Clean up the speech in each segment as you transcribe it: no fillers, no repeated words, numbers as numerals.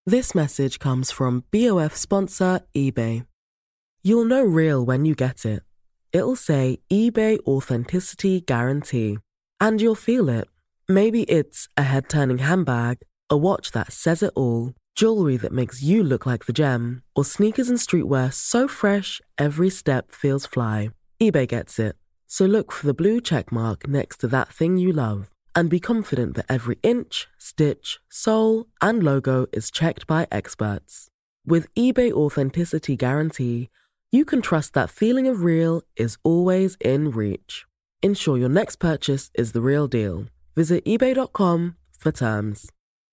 This message comes from BOF sponsor eBay. You'll know real when you get it. It'll say eBay Authenticity Guarantee. And you'll feel it. Maybe it's a head-turning handbag, a watch that says it all, jewelry that makes you look like the gem, or sneakers and streetwear so fresh every step feels fly. eBay gets it. So look for the blue check mark next to that thing you love. And be confident that every inch, stitch, sole, and logo is checked by experts. With eBay Authenticity Guarantee, you can trust that feeling of real is always in reach. Ensure your next purchase is the real deal. Visit ebay.com for terms.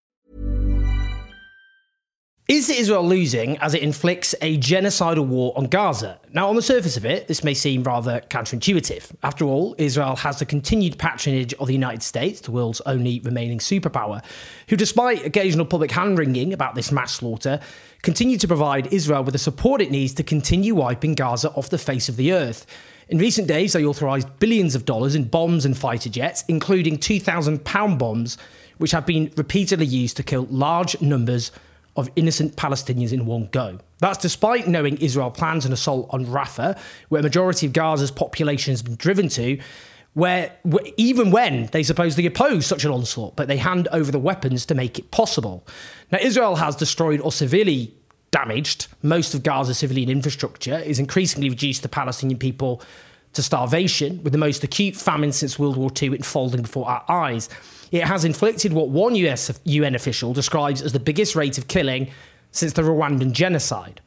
Is Israel losing as it inflicts a genocidal war on Gaza? Now, on the surface of it, this may seem rather counterintuitive. After all, Israel has the continued patronage of the United States, the world's only remaining superpower, who, despite occasional public hand-wringing about this mass slaughter, continue to provide Israel with the support it needs to continue wiping Gaza off the face of the earth. In recent days, they authorised billions of dollars in bombs and fighter jets, including 2,000-pound bombs, which have been repeatedly used to kill large numbers of innocent Palestinians in one go. That's despite knowing Israel plans an assault on Rafah, where a majority of Gaza's population has been driven to, where even when they supposedly oppose such an onslaught, but they hand over the weapons to make it possible. Now, Israel has destroyed or severely damaged most of Gaza's civilian infrastructure, is increasingly reduced the Palestinian people to starvation, with the most acute famine since World War II unfolding before our eyes. It has inflicted what one UN official describes as the biggest rate of killing since the Rwandan genocide.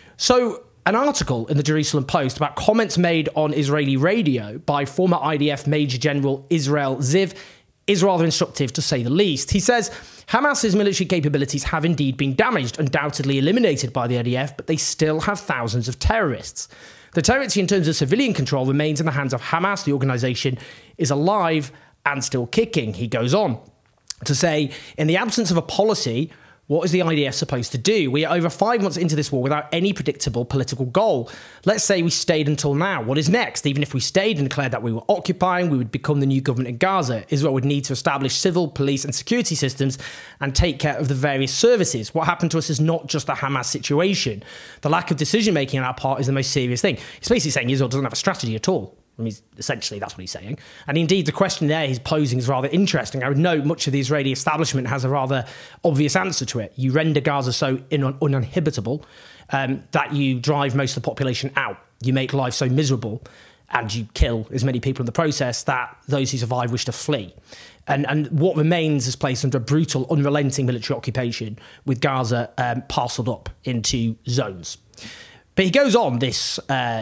So, an article in the Jerusalem Post about comments made on Israeli radio by former IDF Major General Israel Ziv is rather instructive, to say the least. He says, Hamas's military capabilities have indeed been damaged, undoubtedly eliminated by the IDF, but they still have thousands of terrorists. The territory in terms of civilian control remains in the hands of Hamas. The organisation is alive and still kicking. He goes on to say, in the absence of a policy, what is the IDF supposed to do? We are over 5 months into this war without any predictable political goal. Let's say we stayed until now. What is next? Even if we stayed and declared that we were occupying, we would become the new government in Gaza. Israel would need to establish civil, police and security systems and take care of the various services. What happened to us is not just the Hamas situation. The lack of decision-making on our part is the most serious thing. He's basically saying Israel doesn't have a strategy at all. I mean, essentially, that's what he's saying. And indeed, the question there he's posing is rather interesting. I would note much of the Israeli establishment has a rather obvious answer to it. You render Gaza so uninhabitable that you drive most of the population out. You make life so miserable and you kill as many people in the process that those who survive wish to flee. And what remains is placed under a brutal, unrelenting military occupation with Gaza parcelled up into zones. But he goes on, this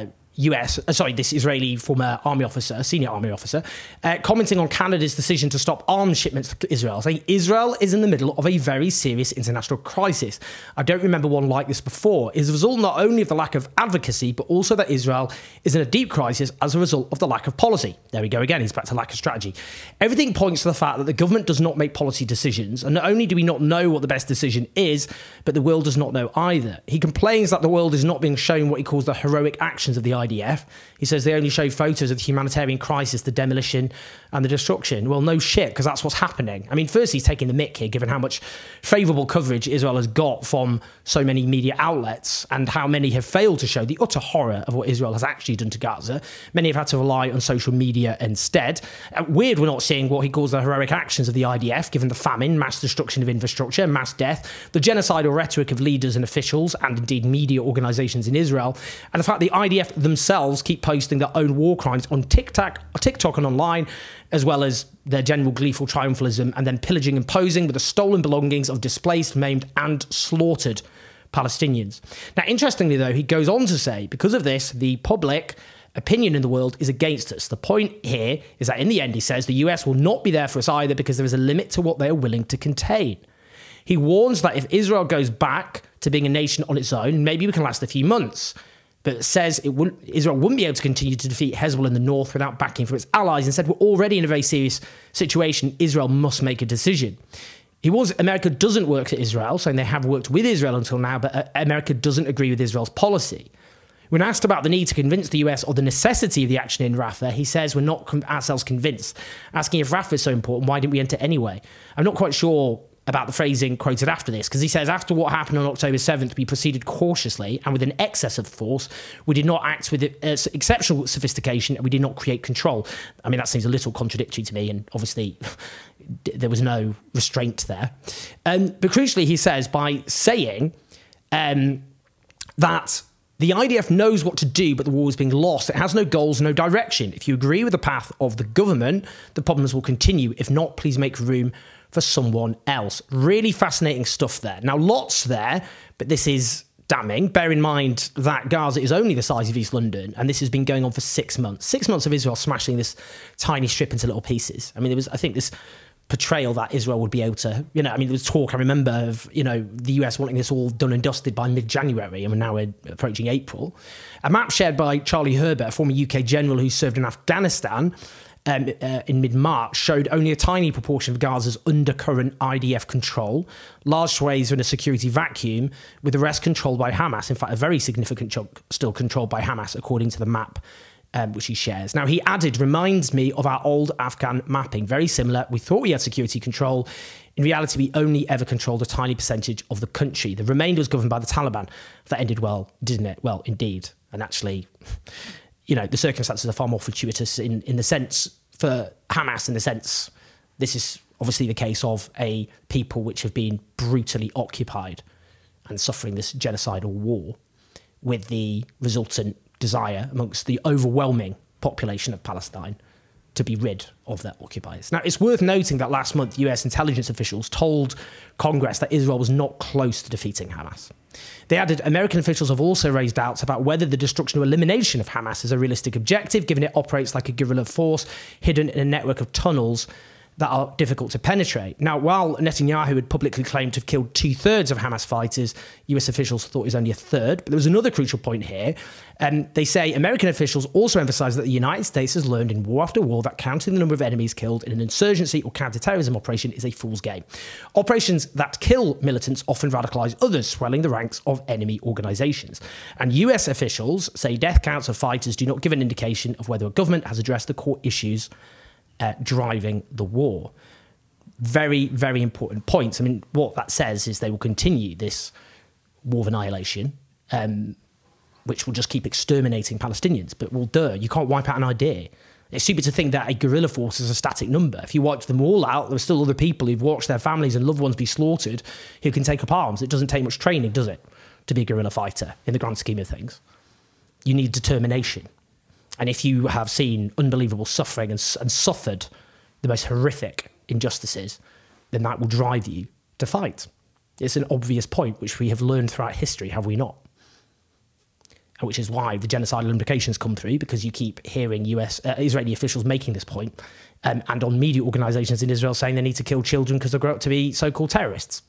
this Israeli former army officer, senior army officer, commenting on Canada's decision to stop arms shipments to Israel, saying Israel is in the middle of a very serious international crisis. I don't remember one like this before. It is a result not only of the lack of advocacy, but also that Israel is in a deep crisis as a result of the lack of policy. There we go again, he's back to lack of strategy. Everything points to the fact that the government does not make policy decisions, and not only do we not know what the best decision is, but the world does not know either. He complains that the world is not being shown what he calls the heroic actions of the IDF. He says they only show photos of the humanitarian crisis, the demolition and the destruction. Well, no shit, because that's what's happening. I mean, first he's taking the mick here, given how much favourable coverage Israel has got from so many media outlets and how many have failed to show the utter horror of what Israel has actually done to Gaza. Many have had to rely on social media instead. Weird we're not seeing what he calls the heroic actions of the IDF, given the famine, mass destruction of infrastructure, mass death, the genocidal rhetoric of leaders and officials, and indeed media organisations in Israel, and the fact the IDF themselves keep posting their own war crimes on TikTok and online, as well as their general gleeful triumphalism, and then pillaging and posing with the stolen belongings of displaced, maimed and slaughtered Palestinians. Now, interestingly, though, he goes on to say, because of this, the public opinion in the world is against us. The point here is that in the end, he says, the US will not be there for us either because there is a limit to what they are willing to contain. He warns that if Israel goes back to being a nation on its own, maybe we can last a few months. But says Israel wouldn't be able to continue to defeat Hezbollah in the north without backing from its allies, and said we're already in a very serious situation. Israel must make a decision. America doesn't work for Israel, saying they have worked with Israel until now, but America doesn't agree with Israel's policy. When asked about the need to convince the US or the necessity of the action in Rafah, he says we're not ourselves convinced. Asking if Rafah is so important, why didn't we enter anyway? I'm not quite sure about the phrasing quoted after this, because he says, after what happened on October 7th, we proceeded cautiously and with an excess of force. We did not act with exceptional sophistication, and we did not create control. I mean, that seems a little contradictory to me, and obviously there was no restraint there. But crucially, he says, by saying that the IDF knows what to do, but the war is being lost. It has no goals, no direction. If you agree with the path of the government, the problems will continue. If not, please make room for someone else. Really fascinating stuff there. Now, lots there, but this is damning. Bear in mind that Gaza is only the size of East London, and this has been going on for 6 months. 6 months of Israel smashing this tiny strip into little pieces. I mean, there was, I think, this portrayal that Israel would be able to, there was talk, I remember, of, the US wanting this all done and dusted by mid-January, and now we're approaching April. A map shared by Charlie Herbert, a former UK general who served in Afghanistan in mid-March, showed only a tiny proportion of Gaza's undercurrent IDF control. Large swathes are in a security vacuum, with the rest controlled by Hamas. In fact, a very significant chunk still controlled by Hamas, according to the map which he shares. Now, he added, reminds me of our old Afghan mapping. Very similar. We thought we had security control. In reality, we only ever controlled a tiny percentage of the country. The remainder was governed by the Taliban. That ended well, didn't it? Well, indeed. And actually, the circumstances are far more fortuitous in the sense for Hamas, in the sense this is obviously the case of a people which have been brutally occupied and suffering this genocidal war, with the resultant desire amongst the overwhelming population of Palestine to be rid of their occupiers. Now, it's worth noting that last month, US intelligence officials told Congress that Israel was not close to defeating Hamas. They added, American officials have also raised doubts about whether the destruction or elimination of Hamas is a realistic objective, given it operates like a guerrilla force hidden in a network of tunnels that are difficult to penetrate. Now, while Netanyahu had publicly claimed to have killed 2/3 of Hamas fighters, US officials thought it was only a third. But there was another crucial point here. They say American officials also emphasise that the United States has learned in war after war that counting the number of enemies killed in an insurgency or counter-terrorism operation is a fool's game. Operations that kill militants often radicalise others, swelling the ranks of enemy organisations. And US officials say death counts of fighters do not give an indication of whether a government has addressed the core issues driving the war. Very, very important points. I mean, what that says is they will continue this war of annihilation, which will just keep exterminating Palestinians. But, well, you can't wipe out an idea. It's stupid to think that a guerrilla force is a static number. If you wiped them all out, there are still other people who've watched their families and loved ones be slaughtered who can take up arms. It doesn't take much training, does it, to be a guerrilla fighter in the grand scheme of things? You need determination. And if you have seen unbelievable suffering and suffered the most horrific injustices, then that will drive you to fight. It's an obvious point which we have learned throughout history, have we not? And which is why the genocidal implications come through, because you keep hearing Israeli officials making this point, and on media organisations in Israel saying they need to kill children because they grow up to be so-called terrorists.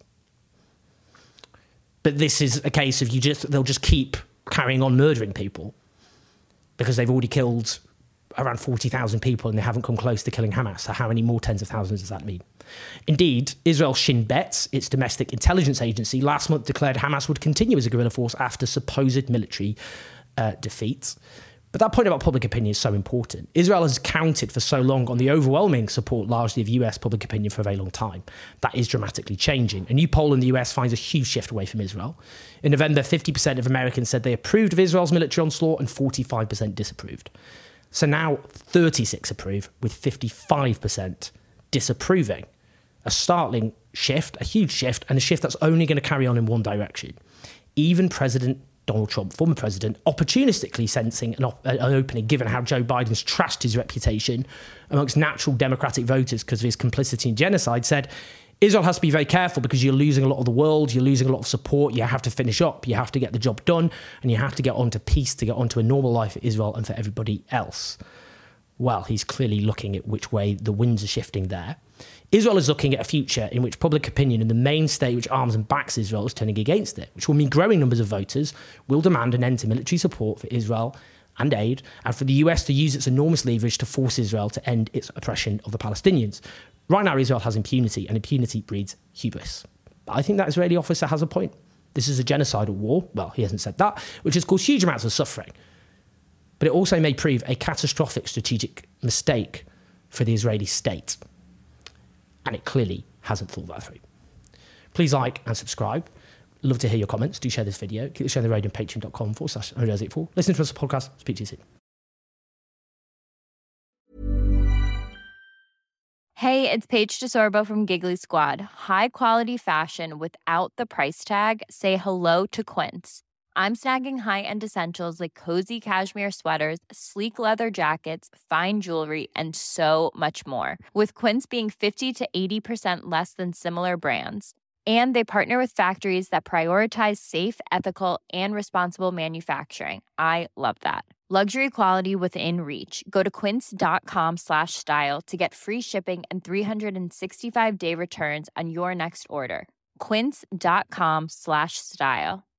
But this is a case of they'll just keep carrying on murdering people, because they've already killed around 40,000 people and they haven't come close to killing Hamas. So how many more tens of thousands does that mean? Indeed, Israel's Shin Bet, its domestic intelligence agency, last month declared Hamas would continue as a guerrilla force after supposed military defeat. But that point about public opinion is so important. Israel has counted for so long on the overwhelming support largely of US public opinion for a very long time. That is dramatically changing. A new poll in the US finds a huge shift away from Israel. In November, 50% of Americans said they approved of Israel's military onslaught and 45% disapproved. So now 36 approve, with 55% disapproving. A startling shift, a huge shift, and a shift that's only going to carry on in one direction. Even President Donald Trump, former president, opportunistically sensing an opening, given how Joe Biden's trashed his reputation amongst natural Democratic voters because of his complicity in genocide, said, Israel has to be very careful because you're losing a lot of the world, you're losing a lot of support, you have to finish up, you have to get the job done, and you have to get on to peace, to get on to a normal life for Israel and for everybody else. Well, he's clearly looking at which way the winds are shifting there. Israel is looking at a future in which public opinion in the main state which arms and backs Israel is turning against it, which will mean growing numbers of voters will demand an end to military support for Israel and aid, and for the US to use its enormous leverage to force Israel to end its oppression of the Palestinians. Right now, Israel has impunity, and impunity breeds hubris. But I think that Israeli officer has a point. This is a genocidal war. Well, he hasn't said that, which has caused huge amounts of suffering. But it also may prove a catastrophic strategic mistake for the Israeli state. And it clearly hasn't thought that through. Please like and subscribe. Love to hear your comments. Do share this video. Keep sharing the radio on patreon.com/OJ84. Listen to us on the podcast. Speak to you soon. Hey, it's Paige DeSorbo from Giggly Squad. High quality fashion without the price tag. Say hello to Quince. I'm snagging high-end essentials like cozy cashmere sweaters, sleek leather jackets, fine jewelry, and so much more. With Quince being 50 to 80% less than similar brands. And they partner with factories that prioritize safe, ethical, and responsible manufacturing. I love that. Luxury quality within reach. Go to quince.com/style to get free shipping and 365-day returns on your next order. Quince.com/style.